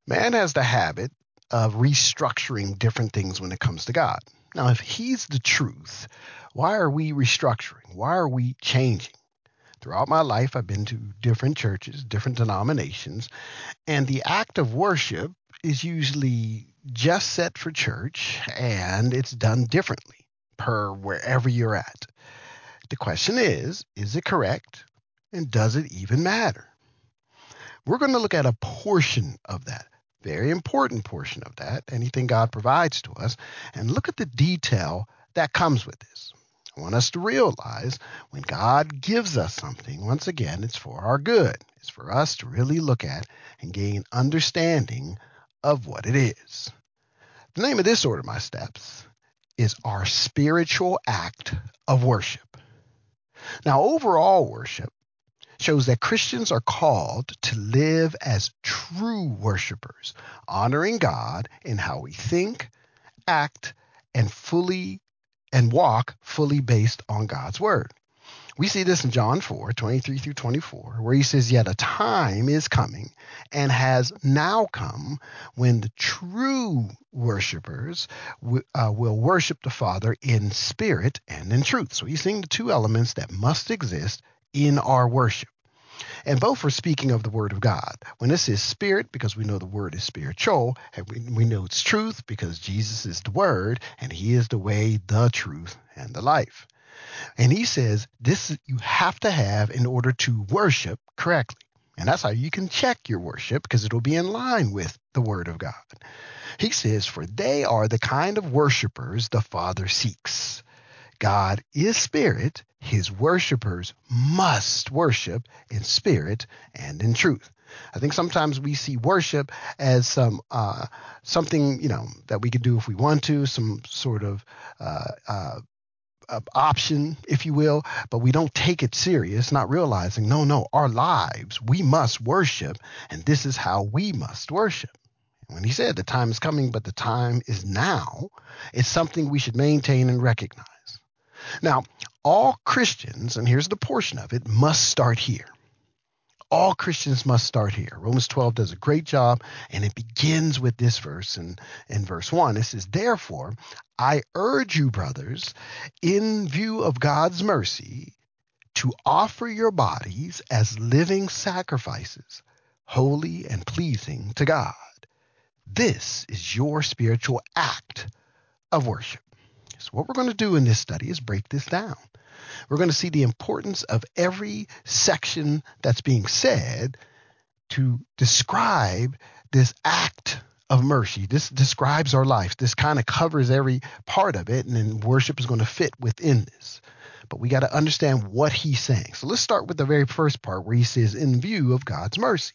Man has the habit of restructuring different things when it comes to God. Now, if He's the truth, why are we restructuring? Why are we changing? Throughout my life, I've been to different churches, different denominations, and the act of worship is usually just set for church and it's done differently per wherever you're at. The question is it correct? And does it even matter? We're going to look at a portion of that, very important portion of that, anything God provides to us, and look at the detail that comes with this. I want us to realize when God gives us something, once again, it's for our good. It's for us to really look at and gain understanding of what it is. The name of this order, my steps, is our spiritual act of worship. Now, overall worship shows that Christians are called to live as true worshipers, honoring God in how we think, act, and walk fully based on God's word. We see this in John 4:23 through 24, where he says, "Yet a time is coming and has now come when the true worshipers will worship the Father in spirit and in truth." So he's seeing the two elements that must exist in our worship. And both are speaking of the word of God. When this is spirit, because we know the word is spiritual, and we know it's truth because Jesus is the word and he is the way, the truth, and the life. And he says this you have to have in order to worship correctly. And that's how you can check your worship, because it'll be in line with the word of God. He says, "For they are the kind of worshipers the Father seeks." God is spirit. His worshipers must worship in spirit and in truth. I think sometimes we see worship as something that we can do if we want to, some sort of option, if you will, but we don't take it serious, not realizing, no, our lives, we must worship, and this is how we must worship. When he said the time is coming, but the time is now, it's something we should maintain and recognize. Now, all Christians, and here's the portion of it, must start here. All Christians must start here. Romans 12 does a great job, and it begins with this verse. In verse 1, it says, "Therefore, I urge you, brothers, in view of God's mercy, to offer your bodies as living sacrifices, holy and pleasing to God. This is your spiritual act of worship." So what we're going to do in this study is break this down. We're going to see the importance of every section that's being said to describe this act of mercy. This describes our life. This kind of covers every part of it, and then worship is going to fit within this. But we got to understand what he's saying. So let's start with the very first part where he says, "in view of God's mercy."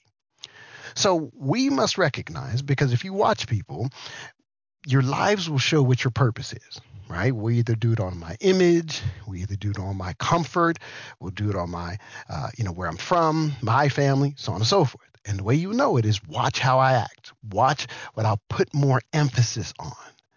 So we must recognize, because if you watch people, your lives will show what your purpose is, right? We either do it on my image, we either do it on my comfort, we'll do it on my, where I'm from, my family, so on and so forth. And the way you know it is watch how I act. Watch what I'll put more emphasis on.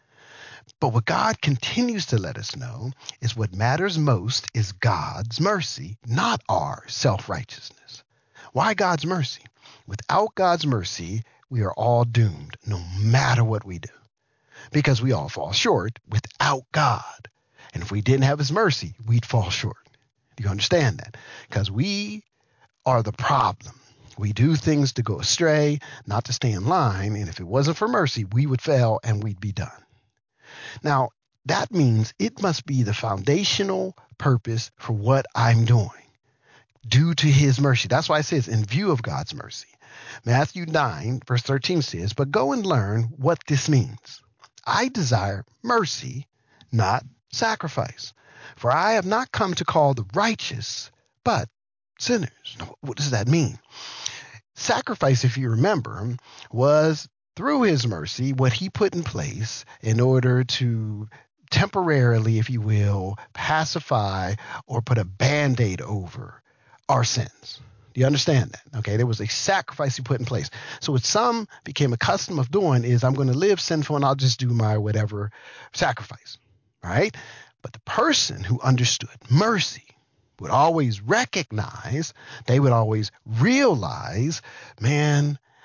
But what God continues to let us know is what matters most is God's mercy, not our self-righteousness. Why God's mercy? Without God's mercy, we are all doomed, no matter what we do, because we all fall short without God. And if we didn't have his mercy, we'd fall short. Do you understand that? Because we are the problem. We do things to go astray, not to stay in line. And if it wasn't for mercy, we would fail and we'd be done. Now, that means it must be the foundational purpose for what I'm doing, due to his mercy. That's why it says, in view of God's mercy. Matthew 9, verse 13 says, "But go and learn what this means. I desire mercy, not sacrifice. For I have not come to call the righteous, but sinners." Now, what does that mean? Sacrifice, if you remember, was through his mercy what he put in place in order to temporarily, if you will, pacify or put a Band-Aid over our sins. Do you understand that? Okay, there was a sacrifice he put in place. So what some became accustomed of doing is, I'm going to live sinful and I'll just do my whatever sacrifice, right? But the person who understood mercy would always recognize, they would always realize, man,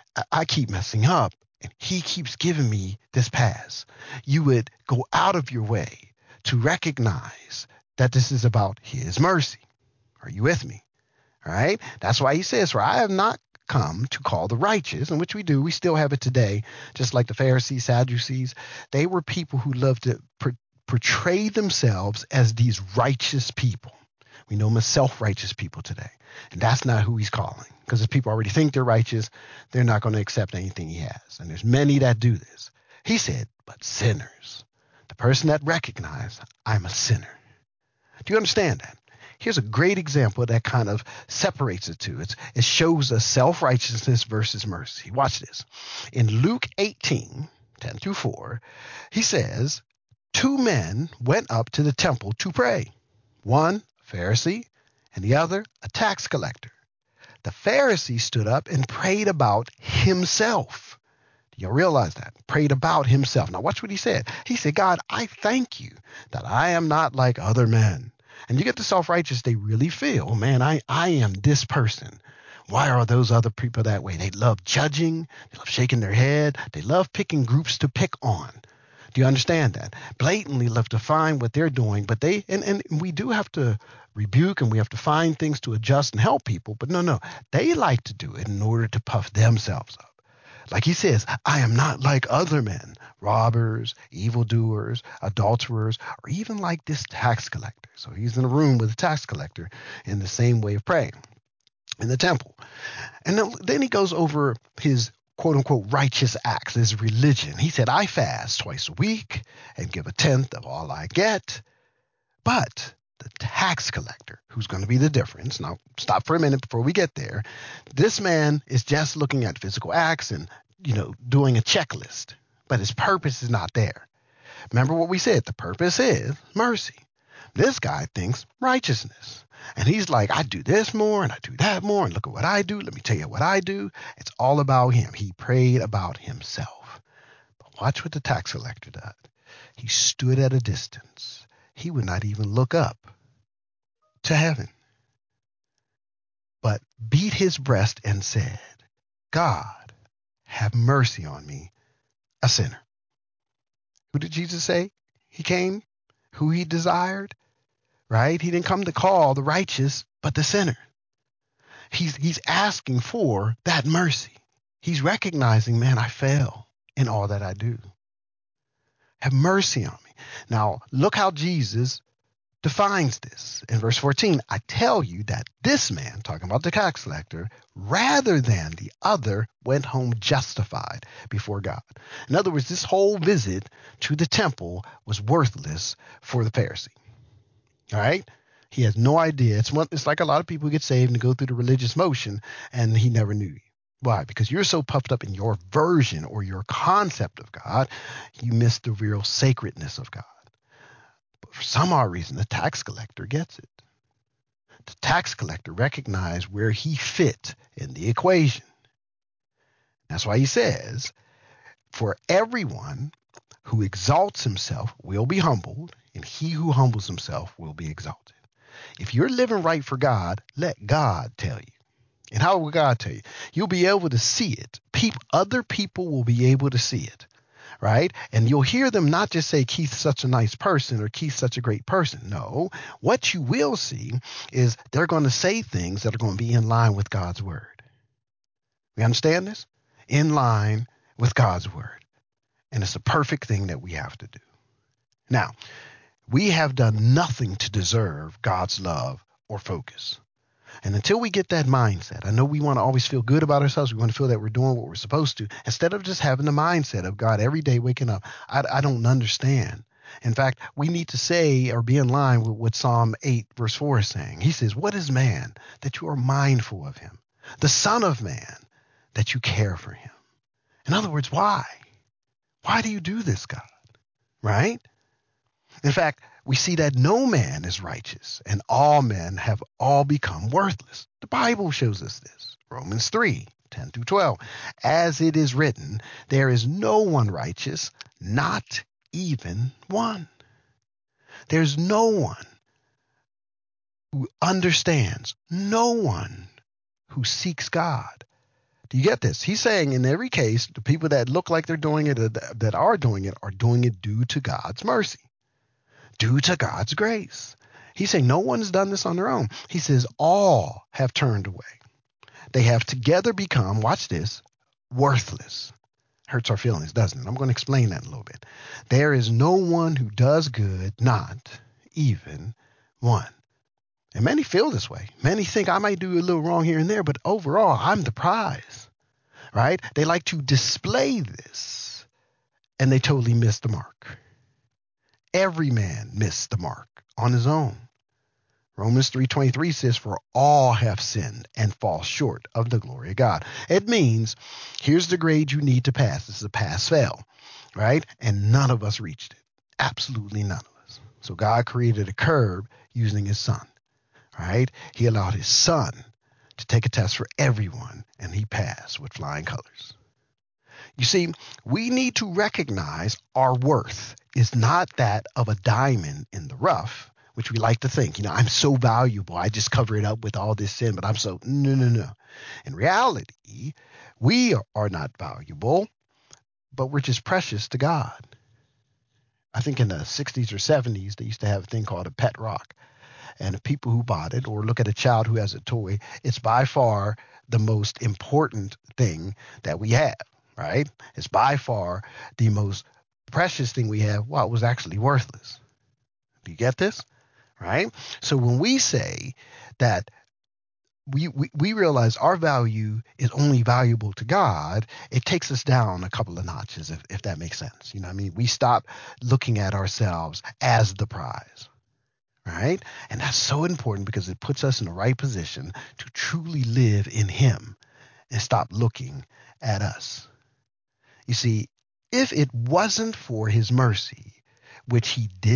I keep messing up and he keeps giving me this pass. You would go out of your way to recognize that this is about his mercy. Are you with me? All right. That's why he says, for I have not come to call the righteous, in which we do. We still have it today, just like the Pharisees, Sadducees. They were people who loved to portray themselves as these righteous people. We know them as self-righteous people today. And that's not who he's calling. Because if people already think they're righteous, they're not going to accept anything he has. And there's many that do this. He said, but sinners, the person that recognizes I'm a sinner. Do you understand that? Here's a great example that kind of separates the two. It shows us self-righteousness versus mercy. Watch this. In Luke 18:10-4, he says, 2 men went up to the temple to pray. One, a Pharisee, and the other, a tax collector. The Pharisee stood up and prayed about himself. Do you realize that? Prayed about himself. Now watch what he said. He said, God, I thank you that I am not like other men. And you get the self-righteous, they really feel, man, I am this person. Why are those other people that way? They love judging. They love shaking their head. They love picking groups to pick on. Do you understand that? Blatantly love to find what they're doing, but and we do have to rebuke and we have to find things to adjust and help people. But no, they like to do it in order to puff themselves up. Like he says, I am not like other men, robbers, evildoers, adulterers, or even like this tax collector. So he's in a room with a tax collector in the same way of praying in the temple. And then he goes over his quote unquote righteous acts, his religion. He said, I fast twice a week and give a tenth of all I get. But the tax collector, who's going to be the difference. Now, stop for a minute before we get there. This man is just looking at physical acts and, doing a checklist, but his purpose is not there. Remember what we said. The purpose is mercy. This guy thinks righteousness. And he's like, I do this more and I do that more. And look at what I do. Let me tell you what I do. It's all about him. He prayed about himself. But watch what the tax collector did. He stood at a distance. He would not even look up to heaven, but beat his breast and said, God, have mercy on me, a sinner. Who did Jesus say he came? Who he desired? Right? He didn't come to call the righteous, but the sinner. He's asking for that mercy. He's recognizing, man, I fail in all that I do. Have mercy on me. Now, look how Jesus defines this. In verse 14, I tell you that this man, talking about the tax collector, rather than the other, went home justified before God. In other words, this whole visit to the temple was worthless for the Pharisee. All right? He has no idea. It's like a lot of people who get saved and go through the religious motion, and he never knew you. Why? Because you're so puffed up in your version or your concept of God, you miss the real sacredness of God. But for some odd reason, the tax collector gets it. The tax collector recognized where he fit in the equation. That's why he says, for everyone who exalts himself will be humbled, and he who humbles himself will be exalted. If you're living right for God, let God tell you. And how will God tell you? You'll be able to see it. Other people will be able to see it, right? And you'll hear them not just say, Keith's such a nice person or Keith's such a great person. No, what you will see is they're going to say things that are going to be in line with God's word. We understand this? In line with God's word. And it's a perfect thing that we have to do. Now, we have done nothing to deserve God's love or focus. And until we get that mindset, I know we want to always feel good about ourselves. We want to feel that we're doing what we're supposed to. Instead of just having the mindset of God every day waking up, I don't understand. In fact, we need to say or be in line with what Psalm 8 verse 4 is saying. He says, what is man that you are mindful of him? The son of man that you care for him. In other words, why? Why do you do this, God? Right? In fact, we see that no man is righteous and all men have all become worthless. The Bible shows us this. Romans 3:10-12. As it is written, there is no one righteous, not even one. There's no one who understands, no one who seeks God. Do you get this? He's saying in every case, the people that look like they're doing it, that are doing it due to God's mercy, due to God's grace. He's saying no one's done this on their own. He says all have turned away. They have together become, watch this, worthless. Hurts our feelings, doesn't it? I'm going to explain that in a little bit. There is no one who does good, not even one. And many feel this way. Many think I might do a little wrong here and there, but overall, I'm the prize, right? They like to display this, and they totally miss the mark. Every man missed the mark on his own. Romans 3:23 says, for all have sinned and fall short of the glory of God. It means, here's the grade you need to pass. This is a pass-fail, right? And none of us reached it. Absolutely none of us. So God created a curve using his son, right? He allowed his son to take a test for everyone, and he passed with flying colors. You see, we need to recognize our worth is not that of a diamond in the rough, which we like to think, I'm so valuable. I just cover it up with all this sin, but no. In reality, we are not valuable, but we're just precious to God. I think in the 60s or 70s, they used to have a thing called a pet rock. And the people who bought it, or look at a child who has a toy, it's by far the most important thing that we have, right? It's by far the most precious thing we have. Well, it was actually worthless. Do you get this? Right? So when we say that we realize our value is only valuable to God, it takes us down a couple of notches, if that makes sense. We stop looking at ourselves as the prize. Right? And that's so important because it puts us in the right position to truly live in him and stop looking at us. You see, if it wasn't for his mercy, which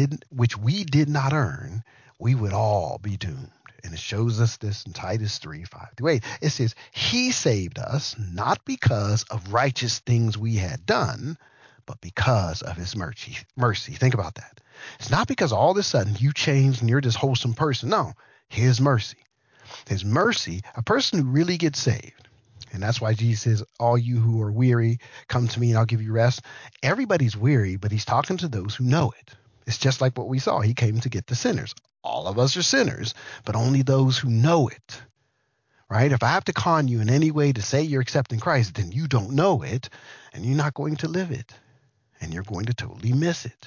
we did not earn, we would all be doomed. And it shows us this in Titus 3:5-8. It says, he saved us not because of righteous things we had done, but because of his mercy. Think about that. It's not because all of a sudden you changed and you're this wholesome person. No, his mercy. His mercy, a person who really gets saved. And that's why Jesus says, all you who are weary, come to me and I'll give you rest. Everybody's weary, but he's talking to those who know it. It's just like what we saw. He came to get the sinners. All of us are sinners, but only those who know it. Right? If I have to con you in any way to say you're accepting Christ, then you don't know it and you're not going to live it. And you're going to totally miss it.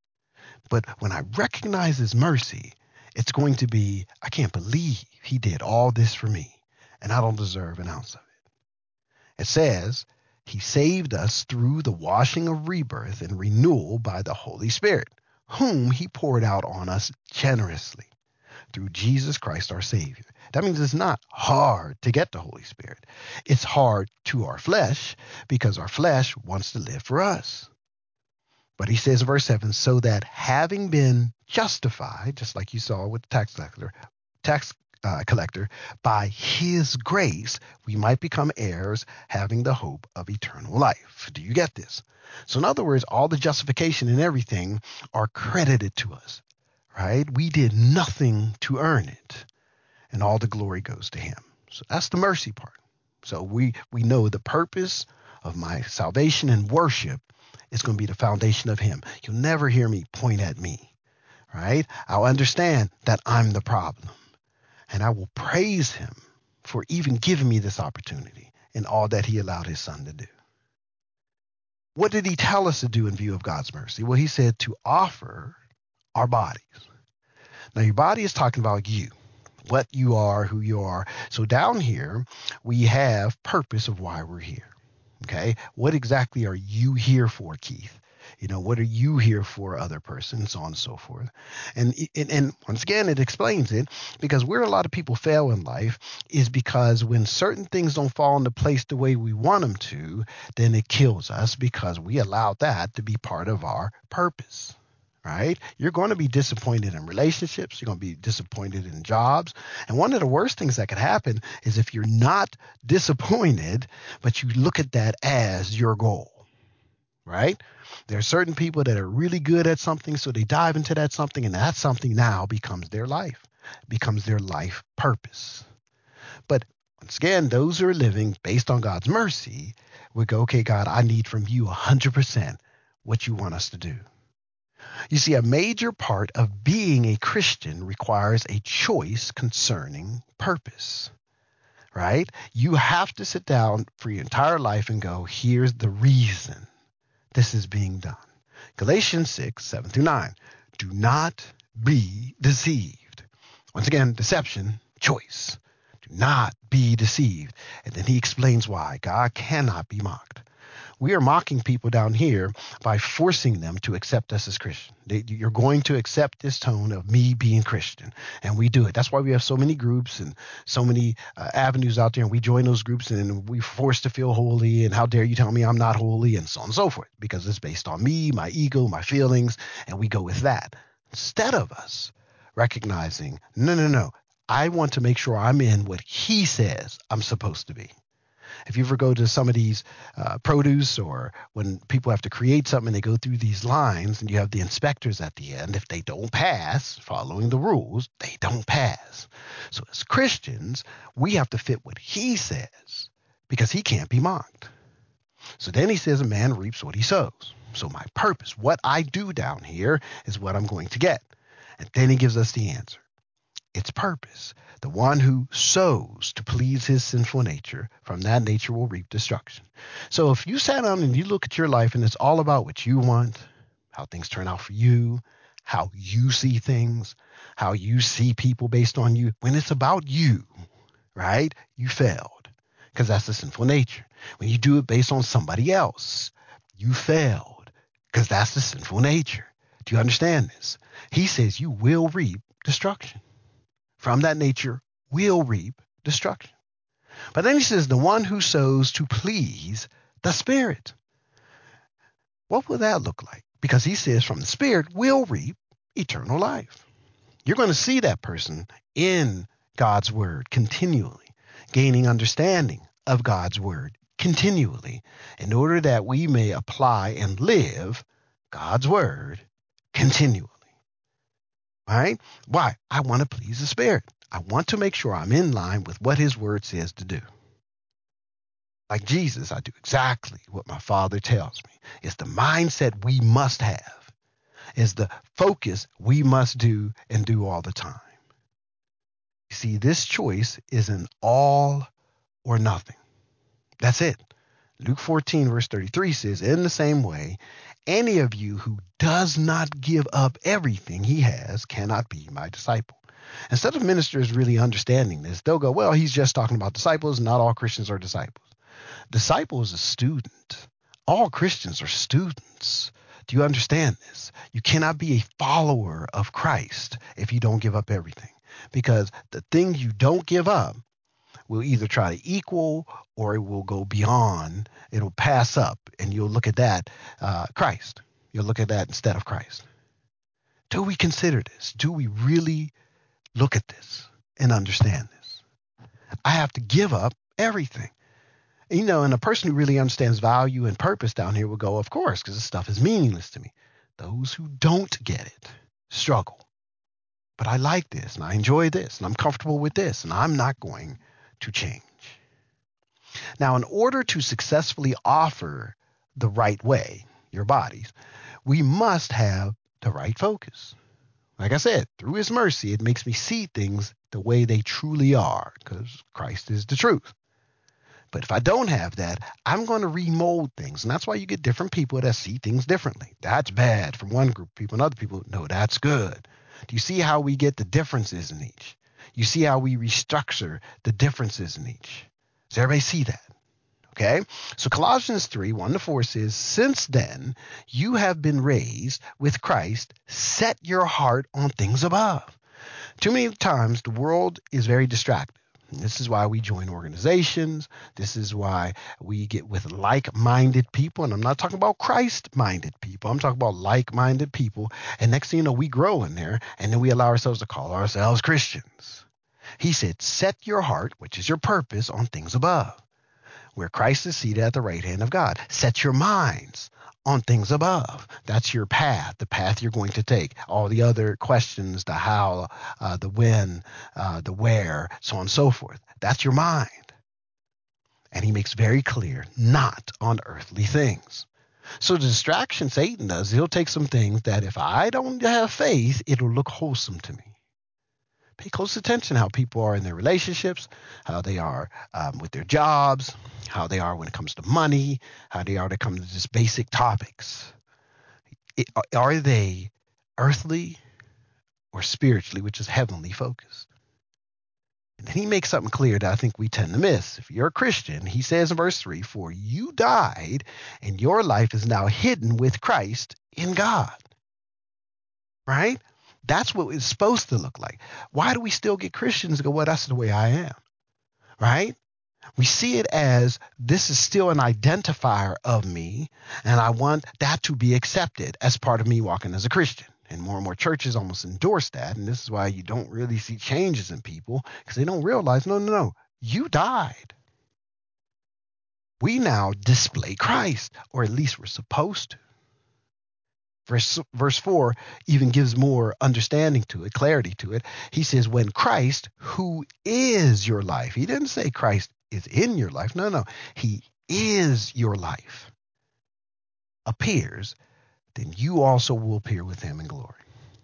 But when I recognize his mercy, it's going to be, I can't believe he did all this for me, and I don't deserve an ounce of it. It says he saved us through the washing of rebirth and renewal by the Holy Spirit, whom he poured out on us generously through Jesus Christ our Savior. That means it's not hard to get the Holy Spirit. It's hard to our flesh because our flesh wants to live for us. But he says in verse 7, so that having been justified, just like you saw with the tax collector, by his grace, we might become heirs, having the hope of eternal life. Do you get this? So in other words, all the justification and everything are credited to us, right? We did nothing to earn it, and all the glory goes to him. So that's the mercy part. So we know the purpose of my salvation and worship is going to be the foundation of him. You'll never hear me point at me, right? I'll understand that I'm the problem, and I will praise him for even giving me this opportunity and all that he allowed his son to do. What did he tell us to do in view of God's mercy? Well, he said to offer our bodies. Now, your body is talking about you, what you are, who you are. So down here, we have purpose of why we're here. Okay, what exactly are you here for, Keith? What are you here for, other person, and so on and so forth. And once again, it explains it, because where a lot of people fail in life is because when certain things don't fall into place the way we want them to, then it kills us because we allowed that to be part of our purpose. Right? You're going to be disappointed in relationships. You're going to be disappointed in jobs. And one of the worst things that could happen is if you're not disappointed, but you look at that as your goal, right? There are certain people that are really good at something, so they dive into that something, and that something now becomes their life, becomes their life purpose. But Once again, those who are living based on God's mercy would go, okay, God, I need from you 100% what you want us to do. You see, a major part of being a Christian requires a choice concerning purpose, right? You have to sit down for your entire life and go, here's the reason this is being done. Galatians 6:7-9. Do not be deceived. Once again, deception, choice. Do not be deceived. And then he explains why. God cannot be mocked. We are mocking people down here by forcing them to accept us as Christian. You're going to accept this tone of me being Christian, and we do it. That's why we have so many groups and so many avenues out there, and we join those groups, and we forced to feel holy, and how dare you tell me I'm not holy, and so on and so forth, because it's based on me, my ego, my feelings, and we go with that. Instead of us recognizing, no, I want to make sure I'm in what he says I'm supposed to be. If you ever go to some of these produce, or when people have to create something, they go through these lines and you have the inspectors at the end. If they don't pass following the rules, they don't pass. So as Christians, we have to fit what he says because he can't be mocked. So then he says a man reaps what he sows. So my purpose, what I do down here, is what I'm going to get. And then he gives us the answer. Its purpose. The one who sows to please his sinful nature, from that nature will reap destruction. So if you sat down and you look at your life and it's all about what you want, how things turn out for you, how you see things, how you see people based on you, when it's about you, right, you failed, because that's the sinful nature. When you do it based on somebody else, you failed, because that's the sinful nature. Do you understand this? He says you will reap destruction. From that nature will reap destruction. But then he says, the one who sows to please the Spirit. What will that look like? Because he says from the Spirit will reap eternal life. You're going to see that person in God's word continually, gaining understanding of God's word continually, in order that we may apply and live God's word continually. All right? Why? I want to please the Spirit. I want to make sure I'm in line with what his word says to do. Like Jesus, I do exactly what my Father tells me. It's the mindset we must have. It's the focus we must do and do all the time. You see, this choice is an all or nothing. That's it. Luke 14:33 says, in the same way, any of you who does not give up everything he has cannot be my disciple. Instead of ministers really understanding this, they'll go, well, he's just talking about disciples. Not all Christians are disciples. Disciple is a student. All Christians are students. Do you understand this? You cannot be a follower of Christ if you don't give up everything, because the thing you don't give up will either try to equal or it will go beyond. It'll pass up, and you'll look at that Christ. You'll look at that instead of Christ. Do we consider this? Do we really look at this and understand this? I have to give up everything. And a person who really understands value and purpose down here will go, of course, because this stuff is meaningless to me. Those who don't get it struggle. But I like this, and I enjoy this, and I'm comfortable with this, and I'm not going to change. Now, in order to successfully offer the right way, your bodies, we must have the right focus. Like I said, through his mercy, it makes me see things the way they truly are, because Christ is the truth. But if I don't have that, I'm going to remold things. And that's why you get different people that see things differently. That's bad from one group of people, and other people, no, that's good. Do you see how we get the differences in each? You see how we restructure the differences in each? Does everybody see that? Okay, so Colossians 3:1-4 says, since then you have been raised with Christ, set your heart on things above. Too many times the world is very distracted. This is why we join organizations. This is why we get with like-minded people. And I'm not talking about Christ-minded people. I'm talking about like-minded people. And next thing you know, we grow in there, and then we allow ourselves to call ourselves Christians. He said, set your heart, which is your purpose, on things above, where Christ is seated at the right hand of God. Set your minds on things above. That's your path, the path you're going to take. All the other questions, the how, the when, the where, so on and so forth. That's your mind. And he makes very clear, not on earthly things. So the distraction Satan does, he'll take some things that if I don't have faith, it'll look wholesome to me. Pay close attention how people are in their relationships, how they are with their jobs, how they are when it comes to money, how they are when it comes to just basic topics. Are they earthly or spiritually, which is heavenly focused? And then he makes something clear that I think we tend to miss. If you're a Christian, he says in verse 3, for you died and your life is now hidden with Christ in God. Right? That's what it's supposed to look like. Why do we still get Christians to go, well, that's the way I am? Right? We see it as this is still an identifier of me, and I want that to be accepted as part of me walking as a Christian. And more churches almost endorse that. And this is why you don't really see changes in people, because they don't realize, no, you died. We now display Christ, or at least we're supposed to. Verse 4 even gives more understanding to it, clarity to it. He says, when Christ, who is your life, he didn't say Christ is in your life. No, he is your life, appears, then you also will appear with him in glory.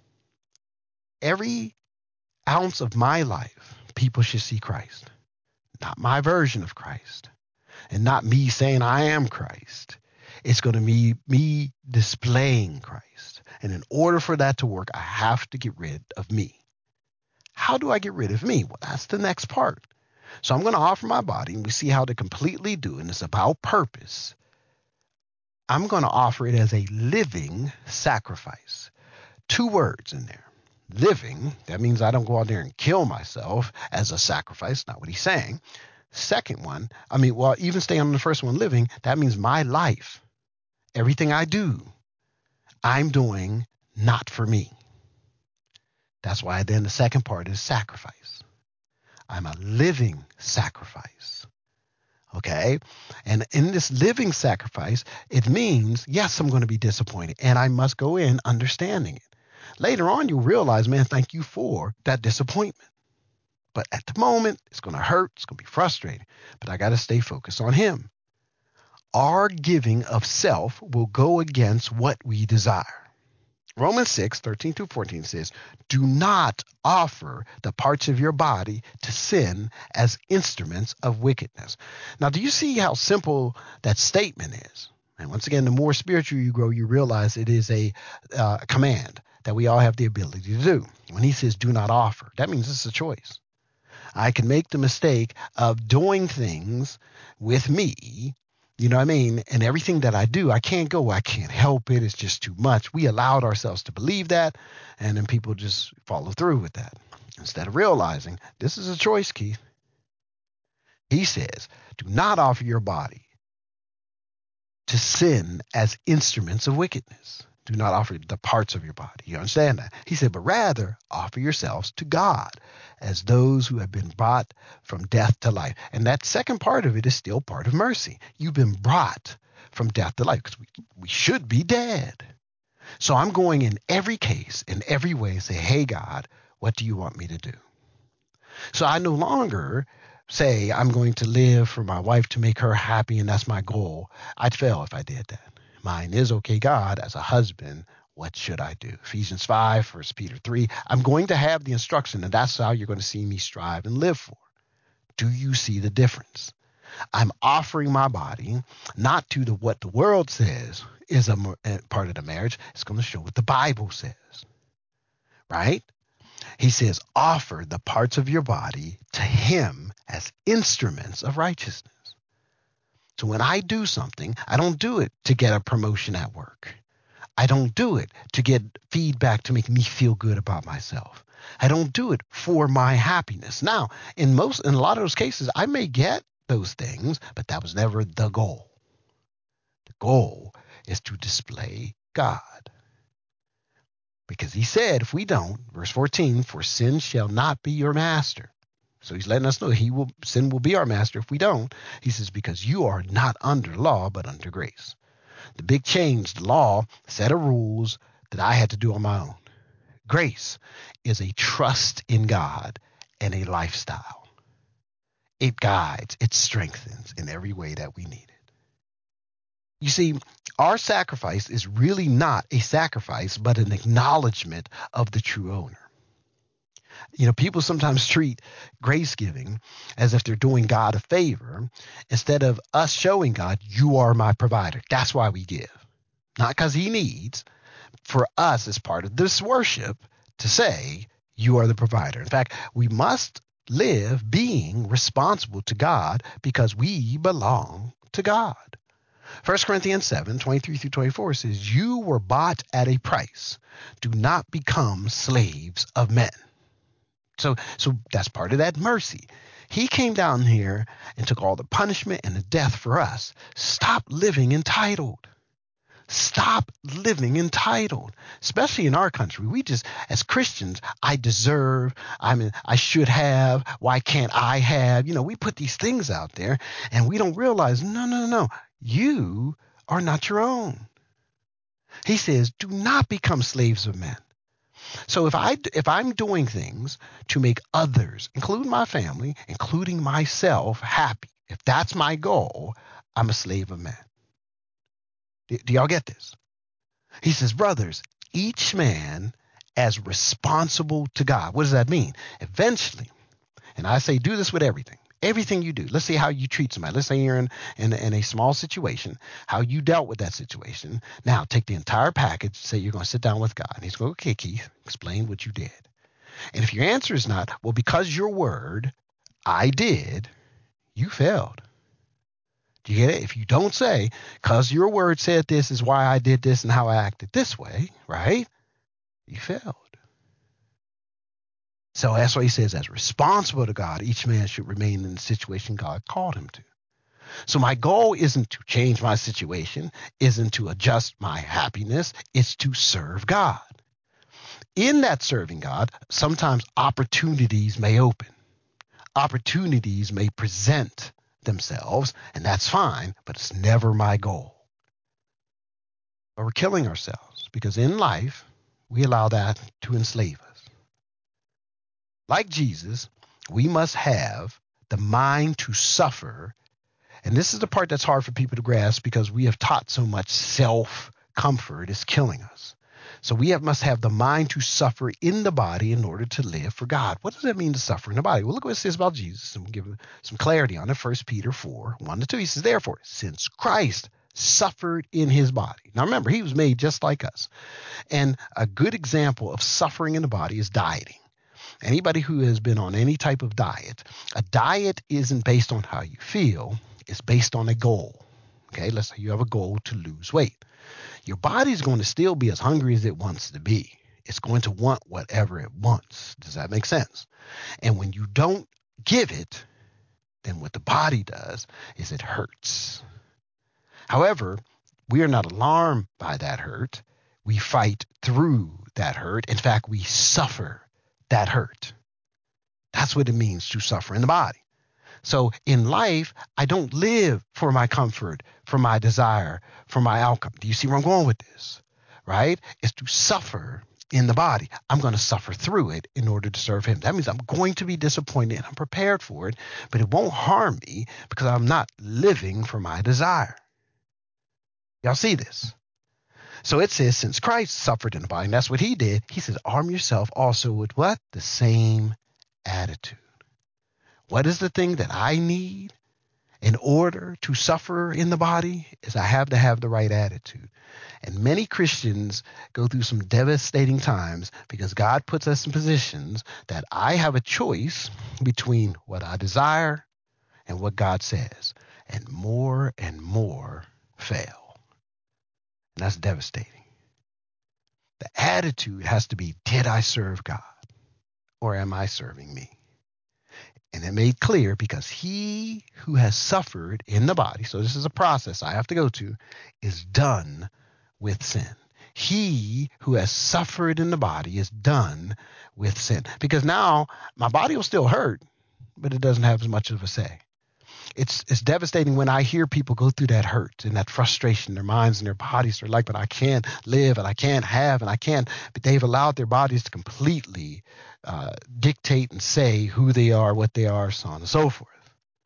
Every ounce of my life, people should see Christ, not my version of Christ, and not me saying I am Christ. It's going to be me displaying Christ. And in order for that to work, I have to get rid of me. How do I get rid of me? Well, that's the next part. So I'm going to offer my body, and we see how to completely do it. And it's about purpose. I'm going to offer it as a living sacrifice. 2 words in there. Living, that means I don't go out there and kill myself as a sacrifice. Not what he's saying. Second one, even staying on the first one, living, that means my life. Everything I do, I'm doing not for me. That's why then the second part is sacrifice. I'm a living sacrifice. Okay? And in this living sacrifice, it means, yes, I'm going to be disappointed, and I must go in understanding it. Later on, you'll realize, man, thank you for that disappointment. But at the moment, it's going to hurt. It's going to be frustrating. But I got to stay focused on him. Our giving of self will go against what we desire. Romans 6:13-14 says, do not offer the parts of your body to sin as instruments of wickedness. Now, do you see how simple that statement is? And once again, the more spiritual you grow, you realize it is a command that we all have the ability to do. When he says do not offer, that means it's a choice. I can make the mistake of doing things with me, you know what I mean? And everything that I do, I can't help it. It's just too much. We allowed ourselves to believe that, and then people just follow through with that. Instead of realizing this is a choice, Keith. He says, do not offer your body to sin as instruments of wickedness. Do not offer the parts of your body. You understand that? He said, but rather offer yourselves to God as those who have been brought from death to life. And that second part of it is still part of mercy. You've been brought from death to life because we should be dead. So I'm going in every case, in every way, say, hey, God, what do you want me to do? So I no longer say I'm going to live for my wife to make her happy and that's my goal. I'd fail if I did that. Mine is, okay, God, as a husband, what should I do? Ephesians 5, 1 Peter 3. I'm going to have the instruction, and that's how you're going to see me strive and live for. Do you see the difference? I'm offering my body not to what the world says is a part of the marriage. It's going to show what the Bible says, right? He says, offer the parts of your body to him as instruments of righteousness. So when I do something, I don't do it to get a promotion at work. I don't do it to get feedback to make me feel good about myself. I don't do it for my happiness. Now, in a lot of those cases, I may get those things, but that was never the goal. The goal is to display God. Because he said, if we don't, verse 14, for sin shall not be your master. So he's letting us know sin will be our master if we don't. He says, because you are not under law, but under grace. The big change, the law, set of rules that I had to do on my own. Grace is a trust in God and a lifestyle. It guides, it strengthens in every way that we need it. You see, our sacrifice is really not a sacrifice, but an acknowledgement of the true owner. People sometimes treat grace giving as if they're doing God a favor instead of us showing God, you are my provider. That's why we give. Not because he needs. For us, as part of this worship, to say, you are the provider. In fact, we must live being responsible to God because we belong to God. 1 Corinthians 7:23-24 says, you were bought at a price. Do not become slaves of men. So that's part of that mercy. He came down here and took all the punishment and the death for us. Stop living entitled. Stop living entitled, especially in our country. We just, as Christians, I deserve, I should have, why can't I have? We put these things out there and we don't realize, no. You are not your own. He says, do not become slaves of men. So if I'm doing things to make others, including my family, including myself, happy, if that's my goal, I'm a slave of man. Do y'all get this? He says, brothers, each man as responsible to God. What does that mean? Eventually, and I say do this with everything. Everything you do. Let's see how you treat somebody. Let's say you're in a small situation, how you dealt with that situation. Now take the entire package, say you're going to sit down with God. And he's going, okay, Keith, explain what you did. And if your answer is not, well, because your word, I did, you failed. Do you get it? If you don't say, because your word said this is why I did this and how I acted this way, right? You failed. So that's why he says, as responsible to God, each man should remain in the situation God called him to. So my goal isn't to change my situation, isn't to adjust my happiness, it's to serve God. In that serving God, sometimes opportunities may open. Opportunities may present themselves, and that's fine, but it's never my goal. But we're killing ourselves because in life, we allow that to enslave us. Like Jesus, we must have the mind to suffer. And this is the part that's hard for people to grasp because we have taught so much self-comfort is killing us. So we must have the mind to suffer in the body in order to live for God. What does that mean to suffer in the body? Well, look what it says about Jesus, and we'll give some clarity on it. 1 Peter 4:1-2. He says, therefore, since Christ suffered in his body. Now remember, he was made just like us. And a good example of suffering in the body is dieting. Anybody who has been on any type of diet, a diet isn't based on how you feel, it's based on a goal. Okay, let's say you have a goal to lose weight. Your body's going to still be as hungry as it wants to be. It's going to want whatever it wants. Does that make sense? And when you don't give it, then what the body does is it hurts. However, we are not alarmed by that hurt. We fight through that hurt. In fact, we suffer that hurt. That's what it means to suffer in the body. So in life, I don't live for my comfort, for my desire, for my outcome. Do you see where I'm going with this? Right? It's to suffer in the body. I'm going to suffer through it in order to serve him. That means I'm going to be disappointed and I'm prepared for it, but it won't harm me because I'm not living for my desire. Y'all see this? So it says, since Christ suffered in the body, and that's what he did, he says, arm yourself also with what? The same attitude. What is the thing that I need in order to suffer in the body? Is I have to have the right attitude. And many Christians go through some devastating times because God puts us in positions that I have a choice between what I desire and what God says. And more fail. And that's devastating. The attitude has to be, did I serve God or am I serving me? And it made clear because he who has suffered in the body, so this is a process I have to go to, is done with sin. He who has suffered in the body is done with sin. Because now my body will still hurt, but it doesn't have as much of a say. It's devastating when I hear people go through that hurt and that frustration. Their minds and their bodies are like, but I can't live and I can't have and I can't. But they've allowed their bodies to completely dictate and say who they are, what they are, so on and so forth.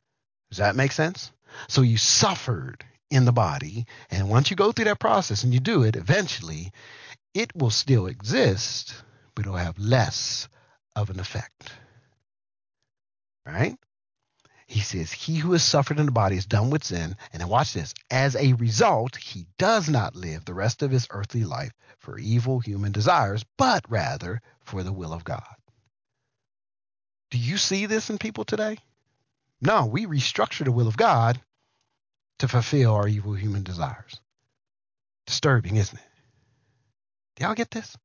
Does that make sense? So you suffered in the body, and once you go through that process and you do it, eventually it will still exist, but it'll have less of an effect. Right? He says, he who has suffered in the body is done with sin. And then watch this. As a result, he does not live the rest of his earthly life for evil human desires, but rather for the will of God. Do you see this in people today? No, we restructure the will of God to fulfill our evil human desires. Disturbing, isn't it? Do y'all get this?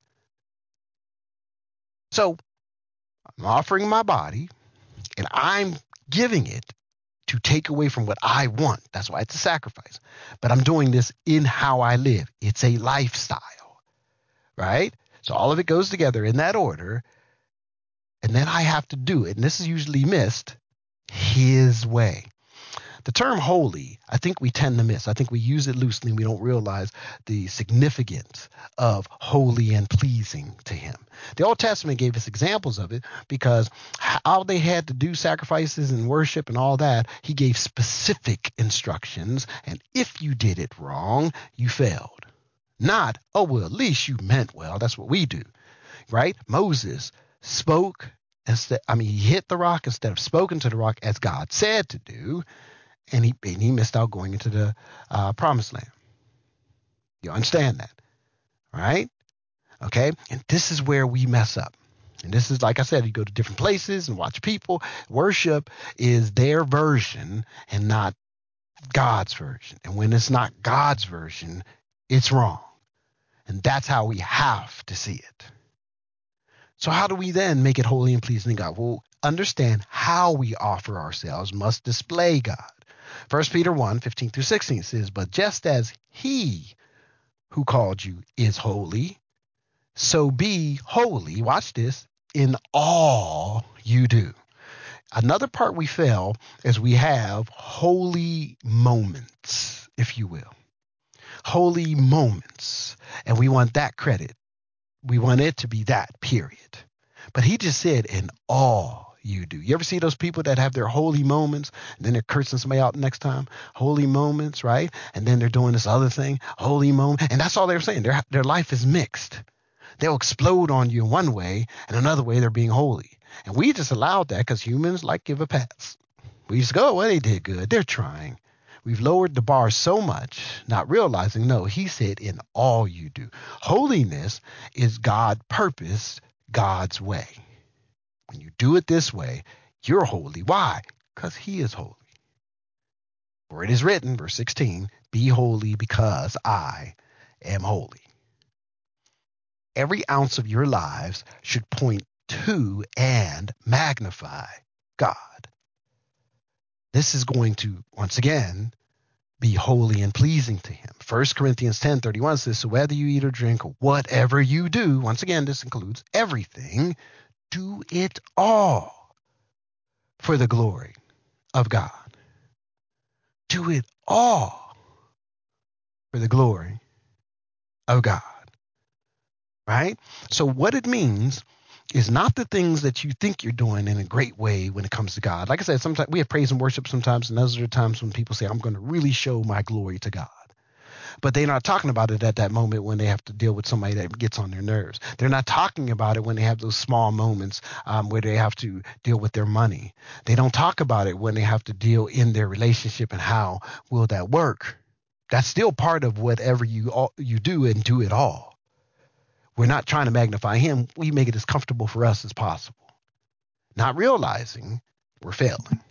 So I'm offering my body and I'm giving it to take away from what I want. That's why it's a sacrifice. But I'm doing this in how I live. It's a lifestyle, right? So all of it goes together in that order. And then I have to do it. And this is usually missed his way. The term holy, I think we tend to miss. I think we use it loosely and we don't realize the significance of holy and pleasing to him. The Old Testament gave us examples of it because how they had to do sacrifices and worship and all that, he gave specific instructions. And if you did it wrong, you failed. Not, oh, well, at least you meant well. That's what we do, right? Moses spoke he hit the rock instead of spoken to the rock as God said to do. And he missed out going into the promised land. You understand that, right? Okay. And this is where we mess up. And this is, like I said, you go to different places and watch people. Worship is their version and not God's version. And when it's not God's version, it's wrong. And that's how we have to see it. So how do we then make it holy and pleasing to God? Well, understand how we offer ourselves must display God. 1 Peter 1:15-16 says, but just as he who called you is holy, so be holy, watch this, in all you do. Another part we fail is we have holy moments, if you will. Holy moments. And we want that credit. We want it to be that, period. But he just said in all you do. You ever see those people that have their holy moments and then they're cursing somebody out next time? Holy moments, right? And then they're doing this other thing, holy moment. And that's all they're saying. Their life is mixed. They'll explode on you in one way and another way they're being holy. And we just allowed that because humans like give a pass. We just go, well, they did good. They're trying. We've lowered the bar so much, not realizing, no, he said in all you do. Holiness is God purposed God's way. When you do it this way, you're holy. Why? Because he is holy. For it is written, verse 16, be holy because I am holy. Every ounce of your lives should point to and magnify God. This is going to, once again, be holy and pleasing to him. 1 Corinthians 10:31 says, so whether you eat or drink or whatever you do, once again, this includes everything, do it all for the glory of God. Do it all for the glory of God. Right? So what it means is not the things that you think you're doing in a great way when it comes to God. Like I said, sometimes we have praise and worship sometimes, and those are the times when people say, I'm going to really show my glory to God. But they're not talking about it at that moment when they have to deal with somebody that gets on their nerves. They're not talking about it when they have those small moments where they have to deal with their money. They don't talk about it when they have to deal in their relationship and how will that work. That's still part of whatever you do and do it all. We're not trying to magnify him. We make it as comfortable for us as possible, not realizing we're failing.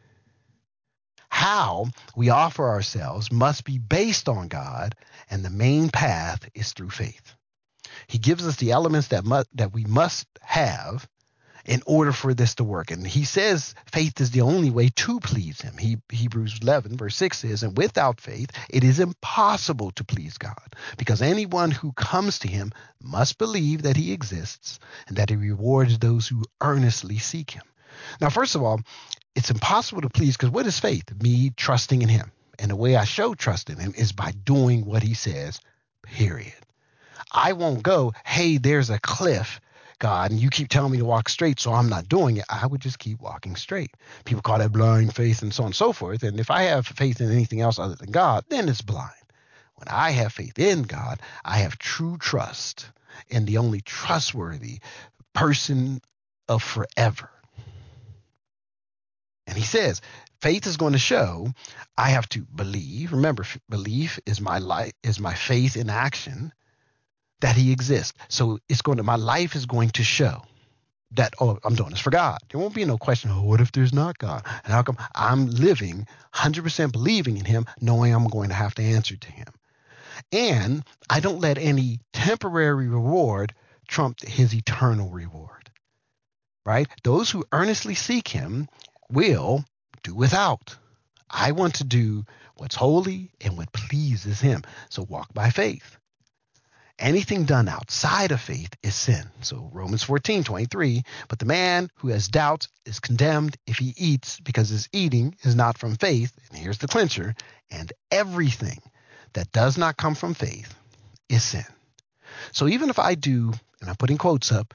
How we offer ourselves must be based on God, and the main path is through faith. He gives us the elements that we must have in order for this to work. And he says faith is the only way to please him. Hebrews 11, verse 6 says, and without faith, it is impossible to please God, because anyone who comes to him must believe that he exists and that he rewards those who earnestly seek him. Now, first of all, it's impossible to please because what is faith? Me trusting in him. And the way I show trust in him is by doing what he says, period. I won't go, hey, there's a cliff. God, and you keep telling me to walk straight, so I'm not doing it, I would just keep walking straight. People call that blind faith and so on and so forth. And if I have faith in anything else other than God, then it's blind. When I have faith in God, I have true trust in the only trustworthy person of forever. And he says, faith is going to show I have to believe. Remember, belief is my life, is my faith in action that he exists. So my life is going to show that, oh, I'm doing this for God. There won't be no question, oh, what if there's not God? And how come I'm living 100% believing in him, knowing I'm going to have to answer to him? And I don't let any temporary reward trump his eternal reward, right? Those who earnestly seek him will do without. I want to do what's holy and what pleases him. So walk by faith. Anything done outside of faith is sin. So Romans 14:23, but the man who has doubts is condemned if he eats, because his eating is not from faith. And here's the clincher, and everything that does not come from faith is sin. So even if I do, and I'm putting quotes up,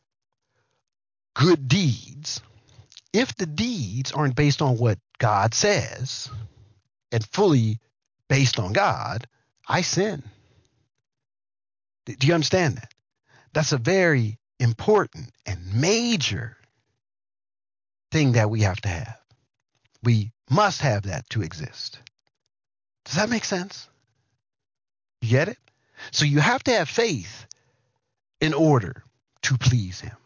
good deeds, if the deeds aren't based on what God says and fully based on God, I sin. Do you understand that? That's a very important and major thing that we have to have. We must have that to exist. Does that make sense? You get it? So you have to have faith in order to please him.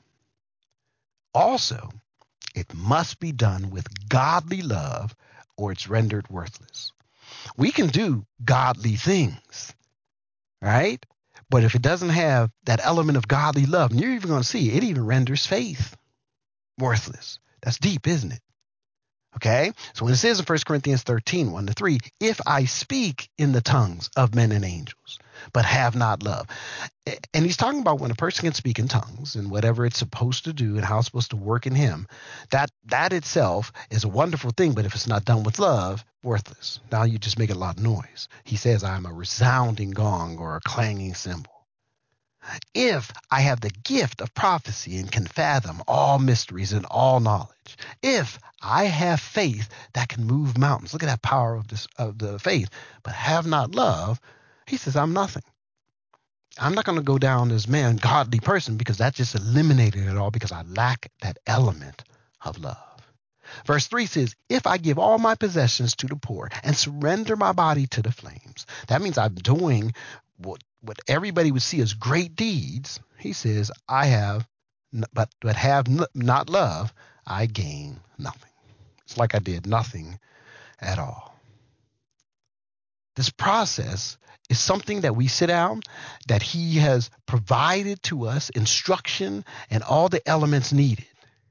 Also, it must be done with godly love or it's rendered worthless. We can do godly things, right? But if it doesn't have that element of godly love, and you're even going to see it even renders faith worthless. That's deep, isn't it? Okay? So when it says in 1 Corinthians 13, 1-3, if I speak in the tongues of men and angels, but have not love. And he's talking about when a person can speak in tongues and whatever it's supposed to do and how it's supposed to work in him, that itself is a wonderful thing, but if it's not done with love, worthless. Now you just make a lot of noise. He says, I am a resounding gong or a clanging cymbal. If I have the gift of prophecy and can fathom all mysteries and all knowledge, if I have faith that can move mountains, look at that power of the faith, but have not love, he says, I'm nothing. I'm not going to go down as man, godly person, because that just eliminated it all because I lack that element of love. Verse 3 says, if I give all my possessions to the poor and surrender my body to the flames, that means I'm doing what everybody would see as great deeds. He says, I have, but have not love, I gain nothing. It's like I did nothing at all. This process is something that we sit down, that he has provided to us instruction and all the elements needed.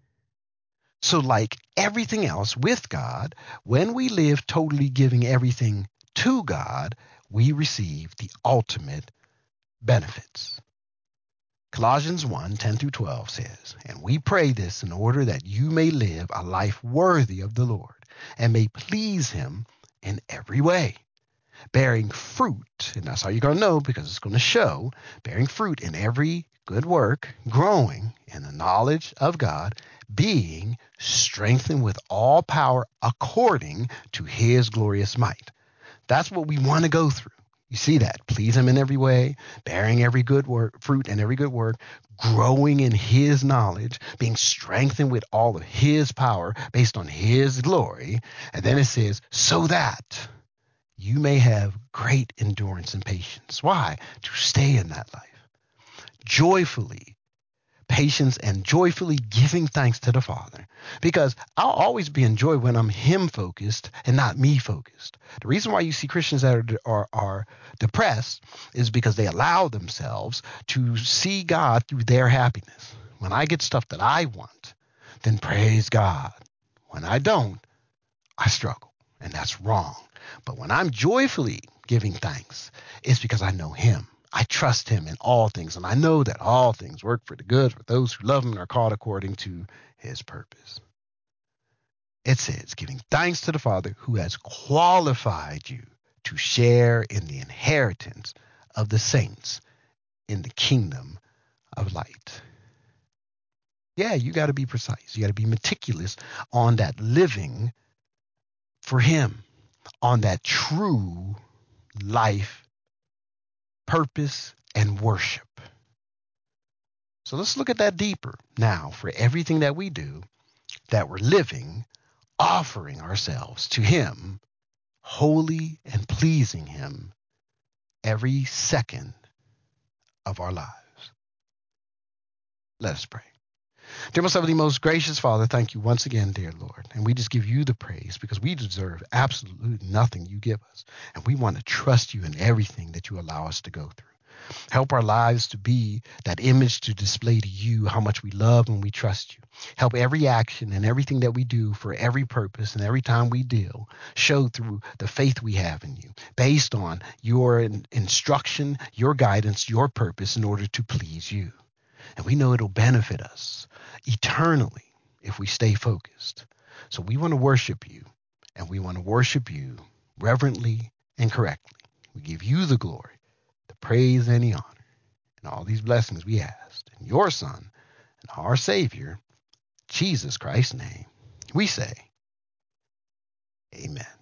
So like everything else with God, when we live totally giving everything to God, we receive the ultimate benefits. Colossians 1:10-12 says, and we pray this in order that you may live a life worthy of the Lord and may please him in every way, bearing fruit, and that's how you're going to know because it's going to show, bearing fruit in every good work, growing in the knowledge of God, being strengthened with all power according to his glorious might. That's what we want to go through. You see that? Please him in every way, bearing every good work, fruit in every good work, growing in his knowledge, being strengthened with all of his power based on his glory. And then it says, so that you may have great endurance and patience. Why? To stay in that life. Joyfully, patience and joyfully giving thanks to the Father. Because I'll always be in joy when I'm him focused and not me focused. The reason why you see Christians that are depressed is because they allow themselves to see God through their happiness. When I get stuff that I want, then praise God. When I don't, I struggle, and that's wrong. But when I'm joyfully giving thanks, it's because I know him. I trust him in all things, and I know that all things work for the good for those who love him and are called according to his purpose. It says, giving thanks to the Father who has qualified you to share in the inheritance of the saints in the kingdom of light. Yeah, you got to be precise. You got to be meticulous on that living for him, on that true life, purpose, and worship. So let's look at that deeper now for everything that we do, that we're living, offering ourselves to him, holy and pleasing him every second of our lives. Let us pray. Dear most heavenly, most gracious Father, thank you once again, dear Lord. And we just give you the praise because we deserve absolutely nothing you give us. And we want to trust you in everything that you allow us to go through. Help our lives to be that image to display to you how much we love and we trust you. Help every action and everything that we do for every purpose and every time we deal show through the faith we have in you, based on your instruction, your guidance, your purpose in order to please you. And we know it'll benefit us eternally if we stay focused. So we want to worship you, and we want to worship you reverently and correctly. We give you the glory, the praise, and the honor, and all these blessings we ask in your Son and our Savior, Jesus Christ's name. We say, Amen.